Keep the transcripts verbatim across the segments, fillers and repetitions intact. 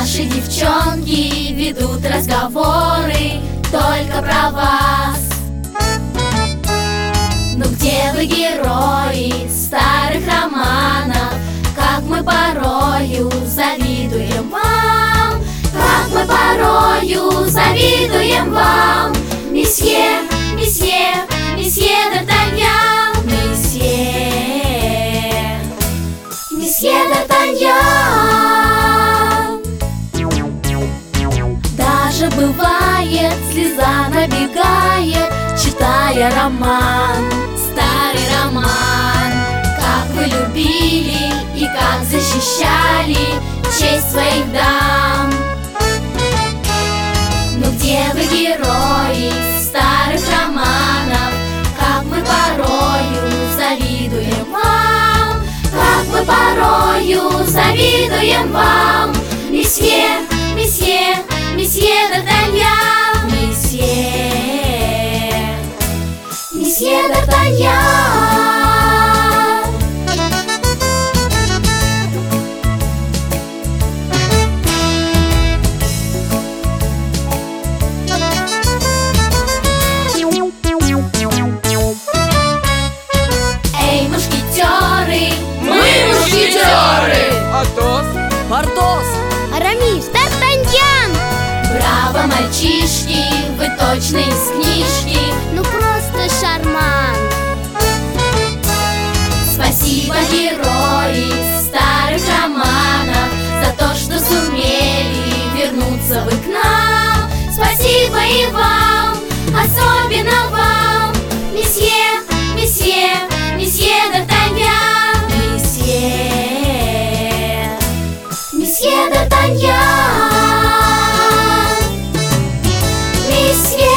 Наши девчонки ведут разговоры только про вас. Ну где вы, герои старых романов? Как мы порою завидуем вам, как мы порою завидуем вам. Месье, месье, месье Д'Артаньян, месье, месье Д'Артаньян. Даже бывает, слеза набегает, читая роман, старый роман. Как вы любили и как защищали честь своих дам. Ну где вы, герои старых романов? Как мы порою завидуем вам, как мы порою завидуем вам. Месье, месье, месье Д'Артаньян, месье, месье Д'Артаньян. Эй, мушкетеры, Мы мушкетеры! Атос, Портос, Арамис, Д'Артаньян! браво, мальчишки, вы точно из книжки. Ну просто шарман! Спасибо, герои старых романов, за то, что сумели вернуться вы к нам. Спасибо и вам, особенно вам, месье, месье, месье Д'Артаньян, месье, месье Д'Артаньян, месье,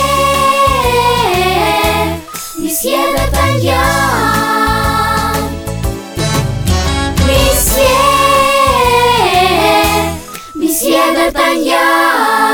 месье Д'Артаньян, месье, месье Д'Артаньян.